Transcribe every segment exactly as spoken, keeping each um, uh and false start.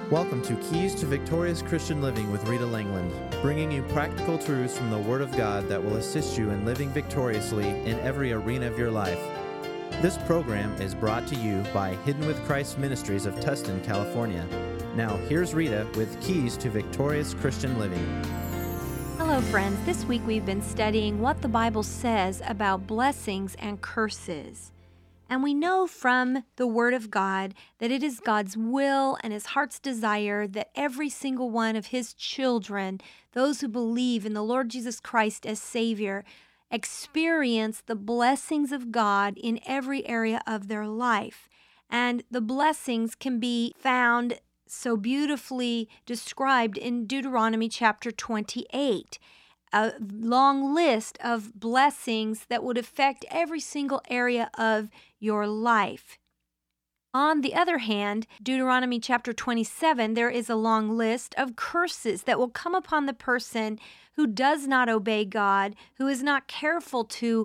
Welcome to Keys to Victorious Christian Living with Rita Langland, bringing you practical truths from the Word of God that will assist you in living victoriously in every arena of your life. This program is brought to you by Hidden with Christ Ministries of Tustin, California. Now, here's Rita with Keys to Victorious Christian Living. Hello, friends. This week we've been studying what the Bible says about blessings and curses. And we know from the Word of God that it is God's will and His heart's desire that every single one of His children, those who believe in the Lord Jesus Christ as Savior, experience the blessings of God in every area of their life. And the blessings can be found so beautifully described in Deuteronomy chapter twenty-eight. A long list of blessings that would affect every single area of your life. On the other hand, Deuteronomy chapter twenty-seven, there is a long list of curses that will come upon the person who does not obey God, who is not careful to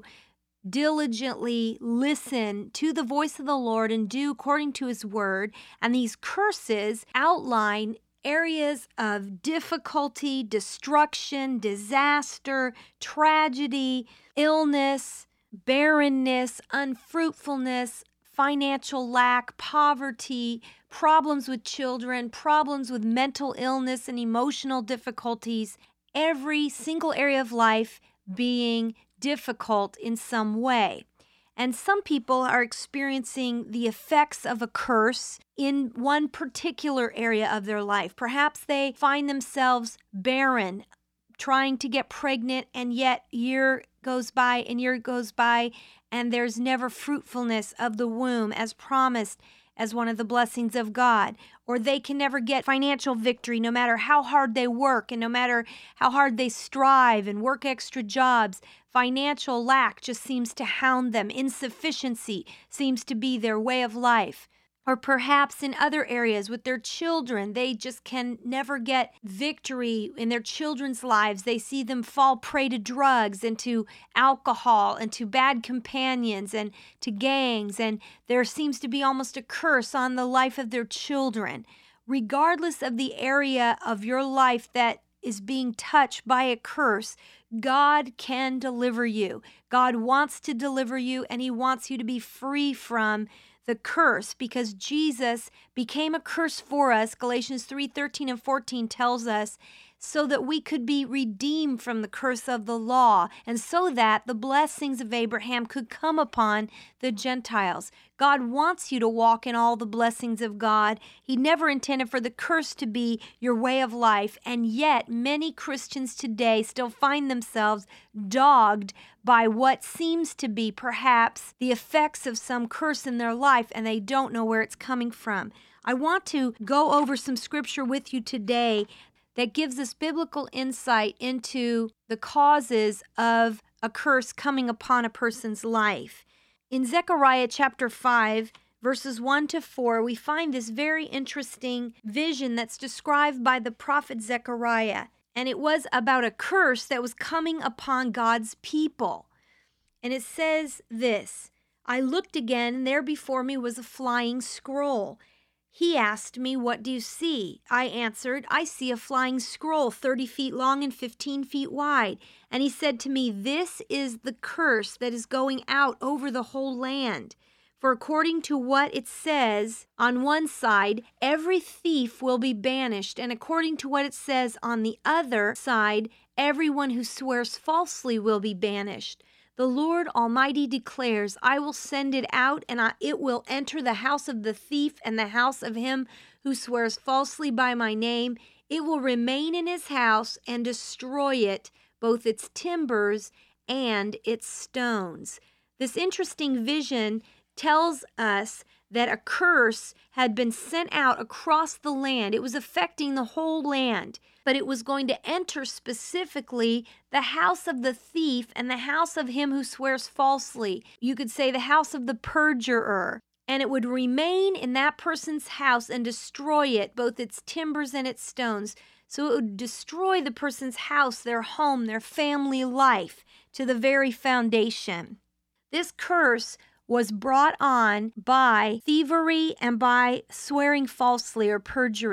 diligently listen to the voice of the Lord and do according to His word. And these curses outline areas of difficulty, destruction, disaster, tragedy, illness, barrenness, unfruitfulness, financial lack, poverty, problems with children, problems with mental illness and emotional difficulties, every single area of life being difficult in some way. And some people are experiencing the effects of a curse in one particular area of their life. Perhaps they find themselves barren, trying to get pregnant, and yet year goes by and year goes by, and there's never fruitfulness of the womb as promised as one of the blessings of God. Or they can never get financial victory no matter how hard they work and no matter how hard they strive and work extra jobs. Financial lack just seems to hound them. Insufficiency seems to be their way of life. Or perhaps in other areas with their children, they just can never get victory in their children's lives. They see them fall prey to drugs and to alcohol and to bad companions and to gangs, and there seems to be almost a curse on the life of their children. Regardless of the area of your life that is being touched by a curse, God can deliver you. God wants to deliver you, and He wants you to be free from the curse, because Jesus became a curse for us. Galatians three thirteen and fourteen tells us, so that we could be redeemed from the curse of the law, and so that the blessings of Abraham could come upon the Gentiles. God wants you to walk in all the blessings of God. He never intended for the curse to be your way of life, and yet many Christians today still find themselves dogged by what seems to be perhaps the effects of some curse in their life, and they don't know where it's coming from. I want to go over some scripture with you today that gives us biblical insight into the causes of a curse coming upon a person's life. In Zechariah chapter five, verses one to four, we find this very interesting vision that's described by the prophet Zechariah. And it was about a curse that was coming upon God's people. And it says this, I looked again, and there before me was a flying scroll. He asked me, what do you see? I answered, I see a flying scroll thirty feet long and fifteen feet wide. And he said to me, this is the curse that is going out over the whole land. For according to what it says on one side, every thief will be banished. And according to what it says on the other side, everyone who swears falsely will be banished. The Lord Almighty declares, I will send it out, and I, it will enter the house of the thief and the house of him who swears falsely by my name. It will remain in his house and destroy it, both its timbers and its stones. This interesting vision tells us that a curse had been sent out across the land. It was affecting the whole land, but it was going to enter specifically the house of the thief and the house of him who swears falsely. You could say the house of the perjurer. And it would remain in that person's house and destroy it, both its timbers and its stones. So it would destroy the person's house, their home, their family life to the very foundation. This curse was brought on by thievery and by swearing falsely or perjury.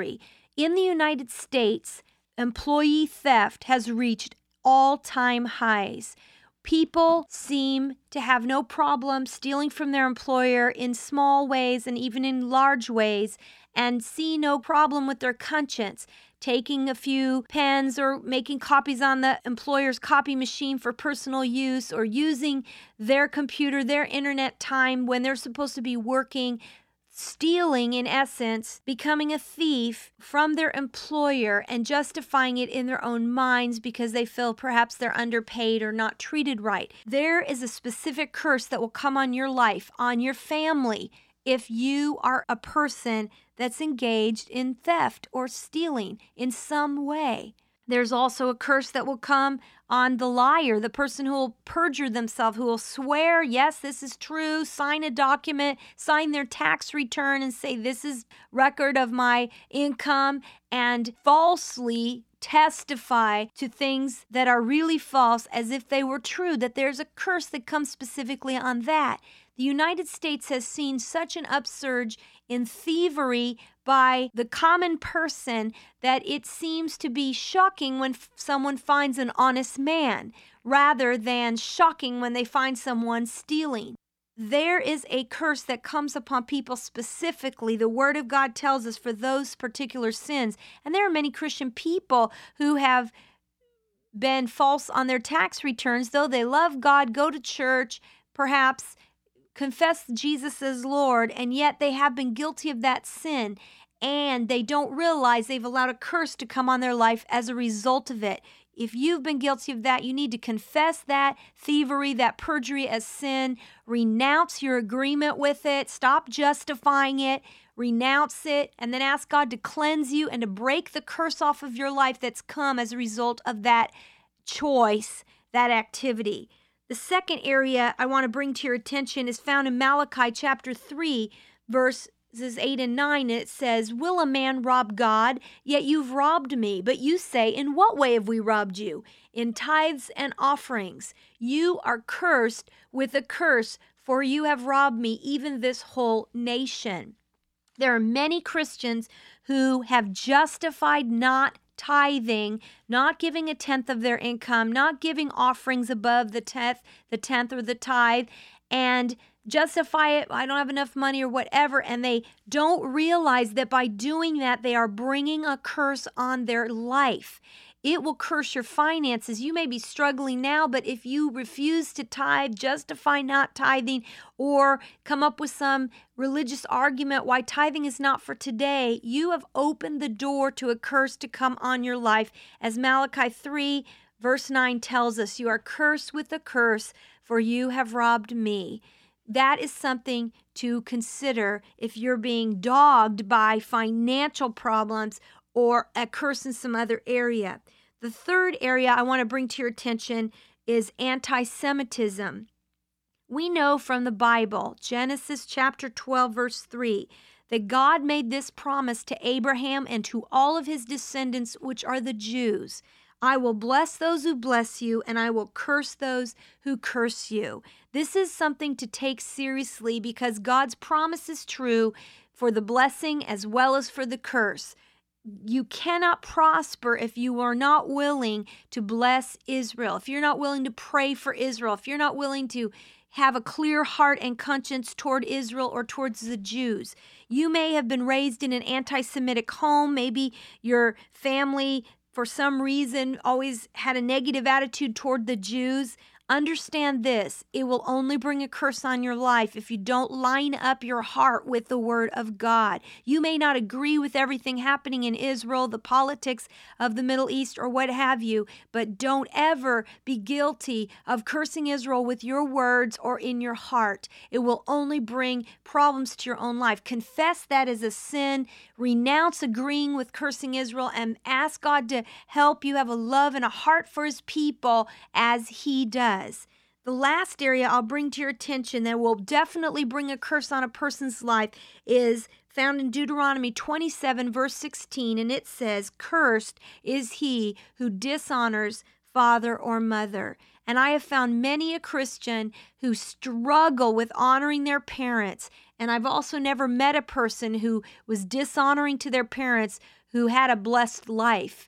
In the United States, employee theft has reached all-time highs. People seem to have no problem stealing from their employer in small ways and even in large ways, and see no problem with their conscience, taking a few pens or making copies on the employer's copy machine for personal use, or using their computer, their internet time when they're supposed to be working, stealing, in essence, becoming a thief from their employer and justifying it in their own minds because they feel perhaps they're underpaid or not treated right. There is a specific curse that will come on your life, on your family, if you are a person that's engaged in theft or stealing in some way. There's also a curse that will come on the liar, the person who will perjure themselves, who will swear, yes, this is true, sign a document, sign their tax return and say, this is record of my income, and falsely testify to things that are really false as if they were true, that there's a curse that comes specifically on that. The United States has seen such an upsurge in thievery by the common person that it seems to be shocking when f- someone finds an honest man, rather than shocking when they find someone stealing. There is a curse that comes upon people specifically. The Word of God tells us for those particular sins. And there are many Christian people who have been false on their tax returns, though they love God, go to church, perhaps confess Jesus as Lord, and yet they have been guilty of that sin, and they don't realize they've allowed a curse to come on their life as a result of it. If you've been guilty of that, you need to confess that thievery, that perjury as sin, renounce your agreement with it, stop justifying it, renounce it, and then ask God to cleanse you and to break the curse off of your life that's come as a result of that choice, that activity. The second area I want to bring to your attention is found in Malachi chapter three, verses eight and nine. It says, will a man rob God? Yet you've robbed me. But you say, in what way have we robbed you? In tithes and offerings. You are cursed with a curse, for you have robbed me, even this whole nation. There are many Christians who have justified not tithing, not giving a tenth of their income, not giving offerings above the tenth, the tenth or the tithe, and justify it, I don't have enough money or whatever, and they don't realize that by doing that, they are bringing a curse on their life. It will curse your finances. You may be struggling now, but if you refuse to tithe, justify not tithing, or come up with some religious argument why tithing is not for today, you have opened the door to a curse to come on your life. As Malachi three, verse nine tells us, you are cursed with a curse, for you have robbed me. That is something to consider if you're being dogged by financial problems or a curse in some other area. The third area I want to bring to your attention is anti-Semitism. We know from the Bible, Genesis chapter twelve, verse three, that God made this promise to Abraham and to all of his descendants, which are the Jews. I will bless those who bless you, and I will curse those who curse you. This is something to take seriously because God's promise is true for the blessing as well as for the curse. You cannot prosper if you are not willing to bless Israel, if you're not willing to pray for Israel, if you're not willing to have a clear heart and conscience toward Israel or towards the Jews. You may have been raised in an anti-Semitic home. Maybe your family, for some reason, always had a negative attitude toward the Jews. Understand this, it will only bring a curse on your life if you don't line up your heart with the Word of God. You may not agree with everything happening in Israel, the politics of the Middle East, or what have you, but don't ever be guilty of cursing Israel with your words or in your heart. It will only bring problems to your own life. Confess that as a sin, renounce agreeing with cursing Israel, and ask God to help you have a love and a heart for His people as He does. The last area I'll bring to your attention that will definitely bring a curse on a person's life is found in Deuteronomy twenty-seven, verse sixteen, and it says, cursed is he who dishonors father or mother. And I have found many a Christian who struggle with honoring their parents, And I've also never met a person who was dishonoring to their parents who had a blessed life.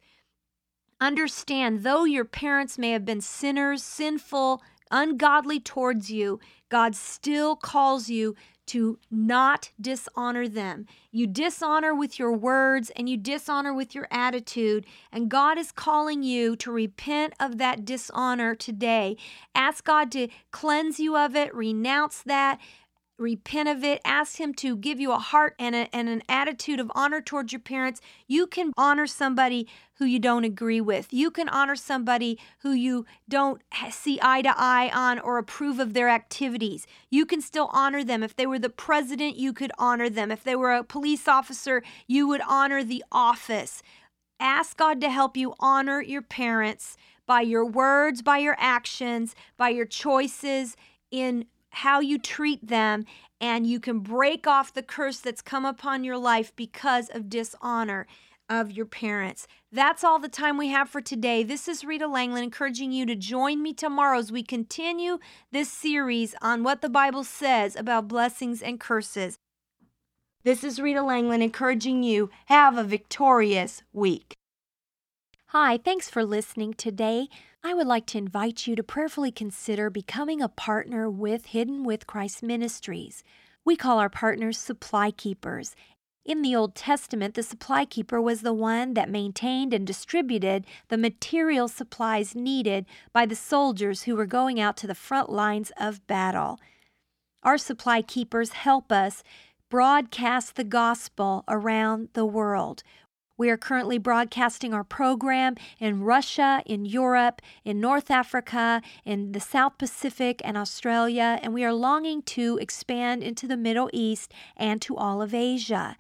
Understand, though your parents may have been sinners, sinful, ungodly towards you, God still calls you to not dishonor them. You dishonor with your words and you dishonor with your attitude, and God is calling you to repent of that dishonor today. Ask God to cleanse you of it, renounce that, repent of it. Ask Him to give you a heart and, a, and an attitude of honor towards your parents. You can honor somebody who you don't agree with. You can honor somebody who you don't see eye to eye on or approve of their activities. You can still honor them. If they were the president, you could honor them. If they were a police officer, you would honor the office. Ask God to help you honor your parents by your words, by your actions, by your choices in how you treat them, and you can break off the curse that's come upon your life because of dishonor of your parents. That's all the time we have for today. This is Rita Langland encouraging you to join me tomorrow as we continue this series on what the Bible says about blessings and curses. This is Rita Langland encouraging you, have a victorious week. Hi, thanks for listening today. I would like to invite you to prayerfully consider becoming a partner with Hidden with Christ Ministries. We call our partners supply keepers. In the Old Testament, the supply keeper was the one that maintained and distributed the material supplies needed by the soldiers who were going out to the front lines of battle. Our supply keepers help us broadcast the gospel around the world. We are currently broadcasting our program in Russia, in Europe, in North Africa, in the South Pacific and Australia, and we are longing to expand into the Middle East and to all of Asia.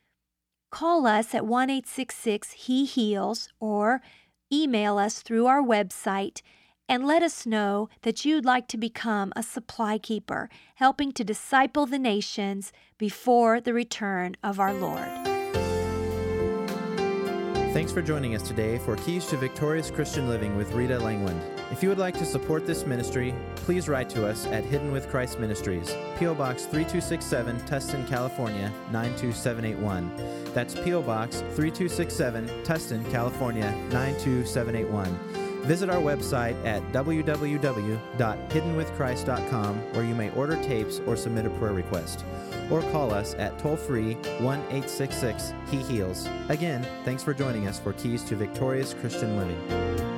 Call us at one eight six six He Heals or email us through our website and let us know that you'd like to become a supply keeper, helping to disciple the nations before the return of our Lord. Thanks for joining us today for Keys to Victorious Christian Living with Rita Langland. If you would like to support this ministry, please write to us at Hidden with Christ Ministries, P O. Box three two six seven, Tustin, California, nine two seven eight one. That's P O. Box three two six seven, Tustin, California, nine two seven eight one. Visit our website at w w w dot hidden with christ dot com, where you may order tapes or submit a prayer request. Or call us at toll-free one eight six six He Heals. Again, thanks for joining us for Keys to Victorious Christian Living.